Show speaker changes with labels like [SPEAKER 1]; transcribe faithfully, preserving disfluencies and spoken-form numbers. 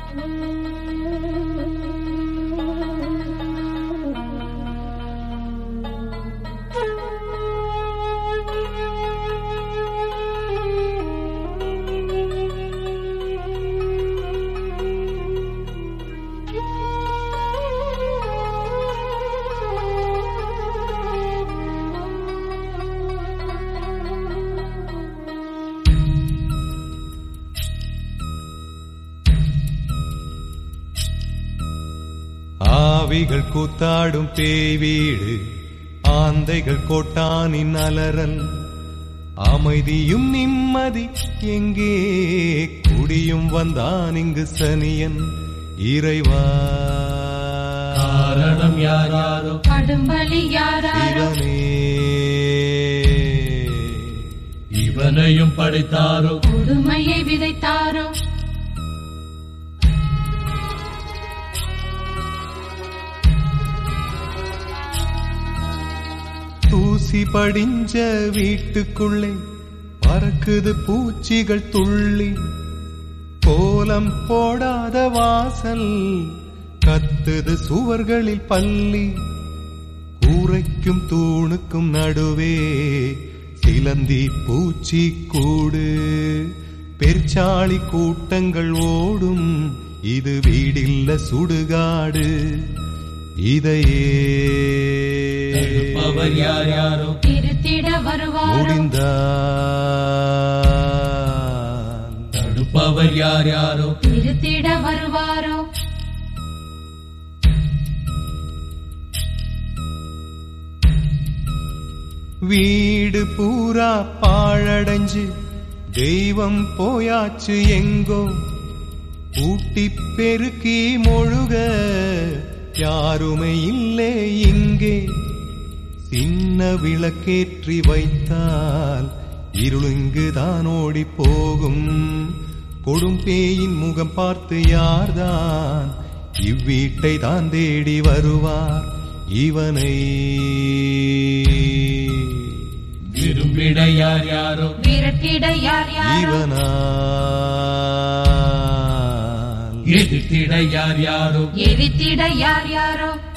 [SPEAKER 1] ஆவிகள் கூத்தாடும் பேய் வீடு, ஆந்தைகள் கோட்டானின் அலறல், அமைதியும் நிம்மதி எங்கே, குடியும் வந்தான் இங்கு சனியன். இறைவா
[SPEAKER 2] காரணம் யாராரோ,
[SPEAKER 3] கடும்பலி யாராரோ,
[SPEAKER 2] இவனையும் படைத்தாரோ,
[SPEAKER 3] கொடுமையை விதைத்தாரோ.
[SPEAKER 1] தூசி படிஞ்ச வீட்டுக்குள்ளே பறக்குது பூச்சிகள் துள்ளி, கோலம் போடாத வாசல் கத்துது சுவர்களில் பள்ளி, கூரைக்கும் தூணுக்கும் நடுவே சிலந்தி பூச்சி கூடு, பெருச்சாளி கூட்டங்கள் ஓடும், இது வீடில்ல சுடுகாடு. இதையே
[SPEAKER 2] தடுப்பவர் யார் யாரோ,
[SPEAKER 3] திருத்திட வருவாரோ,
[SPEAKER 1] முடிந்தால்
[SPEAKER 2] தடுப்பவர் யார் யாரோ,
[SPEAKER 3] திருத்திட வருவாரோ.
[SPEAKER 1] வீடு பூரா பாழடைஞ்சு தெய்வம் போயாச்சு எங்கோ, ஊட்டி பெருக்கி மொழுக யாருமே இல்லை இங்கே. சின்ன விளக்கேற்றி வைத்தால் இருளுங்குதான் ஓடி போகும், கொடும் பேயின் முகம் பார்த்து யார்தான் இவ்வீட்டை தான் தேடி வருவார். இவனை
[SPEAKER 2] விரும்பிட யார் யாரோ,
[SPEAKER 3] விரட்டிட யார் யாரோ,
[SPEAKER 1] இவனால்
[SPEAKER 2] எதிர்த்திட யார் யாரோ,
[SPEAKER 3] எரித்திட யார் யாரோ.